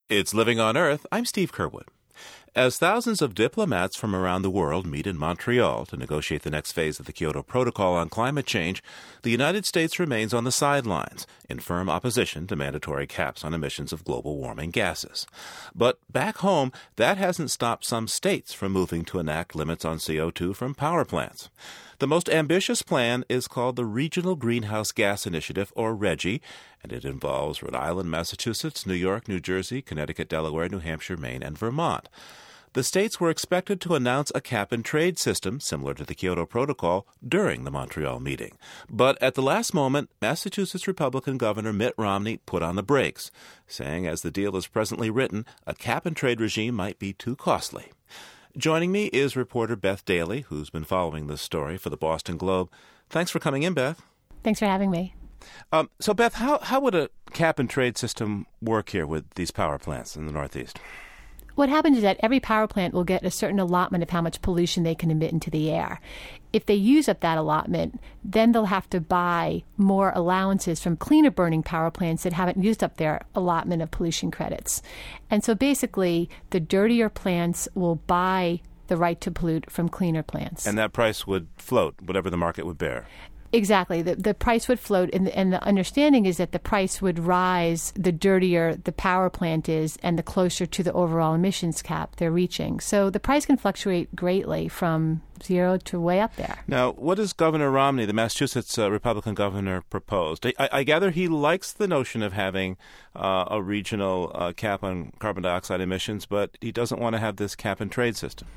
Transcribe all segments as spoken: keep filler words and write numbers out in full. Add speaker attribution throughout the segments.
Speaker 1: It's Living on Earth. I'm Steve Curwood. As thousands of diplomats from around the world meet in Montreal to negotiate the next phase of the Kyoto Protocol on climate change, the United States remains on the sidelines, in firm opposition to mandatory caps on emissions of global warming gases. But back home, that hasn't stopped some states from moving to enact limits on C O two from power plants. The most ambitious plan is called the Regional Greenhouse Gas Initiative, or RGGI, and it involves Rhode Island, Massachusetts, New York, New Jersey, Connecticut, Delaware, New Hampshire, Maine, and Vermont. The states were expected to announce a cap-and-trade system similar to the Kyoto Protocol during the Montreal meeting. But at the last moment, Massachusetts Republican Governor Mitt Romney put on the brakes, saying as the deal is presently written, a cap-and-trade regime might be too costly. Joining me is reporter Beth Daly, who's been following this story for the Boston Globe. Thanks for coming in, Beth.
Speaker 2: Thanks for having me.
Speaker 1: Um, so, Beth, how, how would a cap-and-trade system work here with these power plants in the Northeast?
Speaker 2: What happens is that every power plant will get a certain allotment of how much pollution they can emit into the air. If they use up that allotment, then they'll have to buy more allowances from cleaner burning power plants that haven't used up their allotment of pollution credits. And so basically, the dirtier plants will buy the right to pollute from cleaner plants.
Speaker 1: And that price would float, whatever the market would bear.
Speaker 2: Exactly. The the price would float, and the, and the understanding is that the price would rise the dirtier the power plant is and the closer to the overall emissions cap they're reaching. So the price can fluctuate greatly from zero to way up there.
Speaker 1: Now, what does Governor Romney, the Massachusetts uh, Republican governor, proposed? I, I gather he likes the notion of having uh, a regional uh, cap on carbon dioxide emissions, but he doesn't want to have this cap-and-trade system.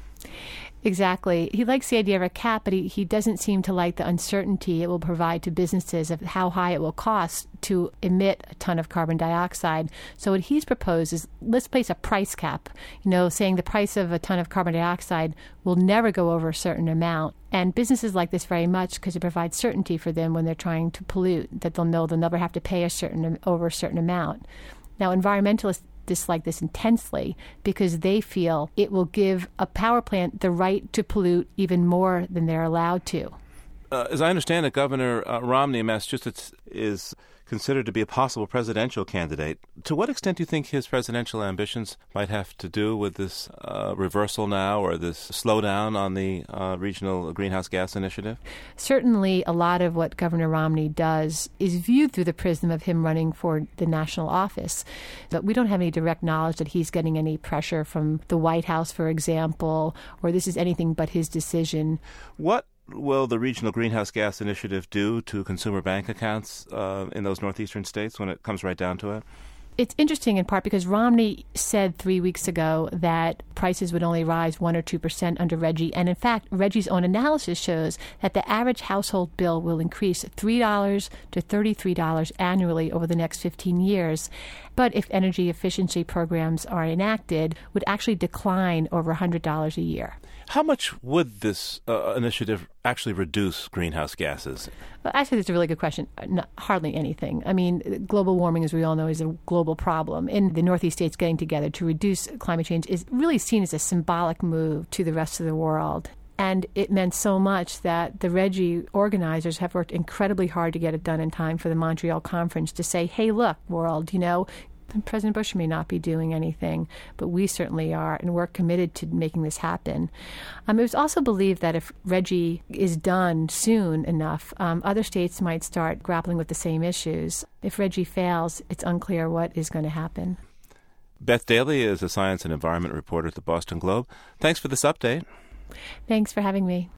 Speaker 2: Exactly. He likes the idea of a cap, but he, he doesn't seem to like the uncertainty it will provide to businesses of how high it will cost to emit a ton of carbon dioxide. So what he's proposed is let's place a price cap, you know, saying the price of a ton of carbon dioxide will never go over a certain amount. And businesses like this very much because it provides certainty for them when they're trying to pollute, that they'll know they'll never have to pay a certain over a certain amount. Now, environmentalists dislike this intensely because they feel it will give a power plant the right to pollute even more than they're allowed to.
Speaker 1: Uh, as I understand it, Governor uh, Romney of Massachusetts is considered to be a possible presidential candidate. To what extent do you think his presidential ambitions might have to do with this uh, reversal now or this slowdown on the uh, Regional Greenhouse Gas Initiative?
Speaker 2: Certainly, a lot of what Governor Romney does is viewed through the prism of him running for the national office. But we don't have any direct knowledge that he's getting any pressure from the White House, for example, or this is anything but his decision.
Speaker 1: What will the Regional Greenhouse Gas Initiative do to consumer bank accounts uh, in those northeastern states when it comes right down to it?
Speaker 2: It's interesting in part because Romney said three weeks ago that prices would only rise one or two percent under RGGI. And in fact, RGGI's own analysis shows that the average household bill will increase three dollars to thirty-three dollars annually over the next fifteen years. But if energy efficiency programs are enacted, would actually decline over one hundred dollars a year.
Speaker 1: How much would this uh, initiative actually reduce greenhouse gases?
Speaker 2: Well, actually, that's a really good question. No, hardly anything. I mean, global warming, as we all know, is a global problem. And the Northeast states getting together to reduce climate change is really seen as a symbolic move to the rest of the world. And it meant so much that the RGGI organizers have worked incredibly hard to get it done in time for the Montreal conference to say, hey, look, world, you know, President Bush may not be doing anything, but we certainly are, and we're committed to making this happen. Um, it was also believed that if RGGI is done soon enough, um, other states might start grappling with the same issues. If RGGI fails, it's unclear what is going to happen.
Speaker 1: Beth Daly is a science and environment reporter at the Boston Globe. Thanks for this update.
Speaker 2: Thanks for having me.